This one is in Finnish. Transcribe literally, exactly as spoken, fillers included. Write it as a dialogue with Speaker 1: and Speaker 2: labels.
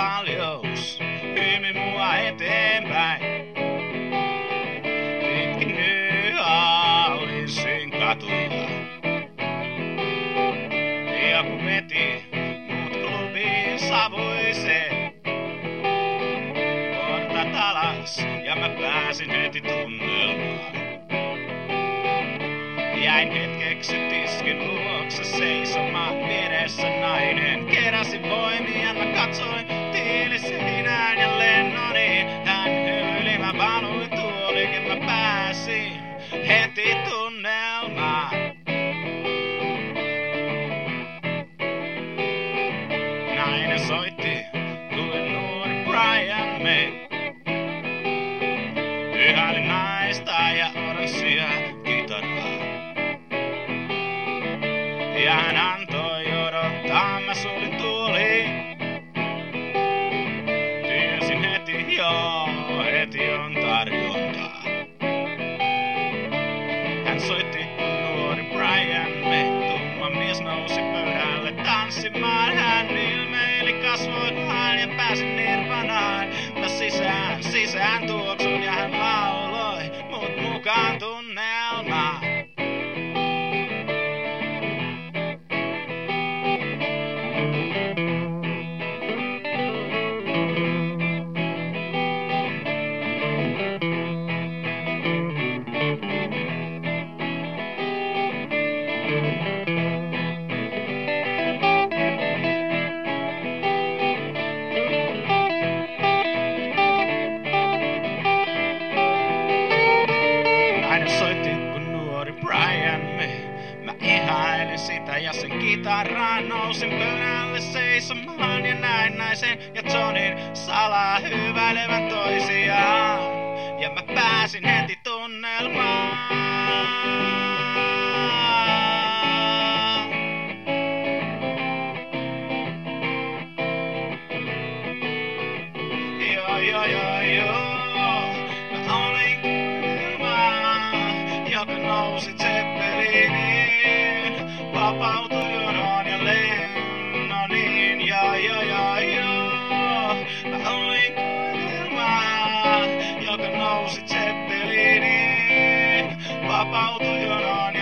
Speaker 1: paljous hymi mua eteenpäin. Pitkin New Orleansin katuja. Joku veti mut klubiin savuiseen. Portat alas ja mä pääsin heti tunnelmaan. Jäin hetkeksi tiskin luokse seisomaan, vieressä nainen keräsi voimia. Mä katsoin tiiliseinään ja lennoniin. Hän hymyili, mä valuin tuoliin, mä pääsin heti tunnelmaan. Nainen soitti kuin nuori Brian May. Ihaili naista ja oranssia kitaraa. Ja hän antoi odottaa, mä sulin tuoliin. Tiesin heti, joo, heti on tarjontaa. Hän soitti nuori Brian May. Tumma mies nousi pöydälle tanssimaan. Hän ilmeili kasvoillaan ja pääsi nirvanaan. Mä sisään, sisään tuoksun ja hän lauloi mut mukaan tunnelmaan. Mä ihailin sitä ja sen kitaraa. Nousin pöydälle seisomaan ja näin naisen ja Johnin salaa hyväilevän toisiaan. Ja mä pääsin heti tunnelmaan. Joo, joo, joo, joo. Mä olin kuilma, joka nousi Zeppeliniin. Vapautui jonoon ja lennoniin. Joo, joo, joo, joo. Mä olin kuilma, joka nousi Zeppeliniin. Vapautui jonoon ja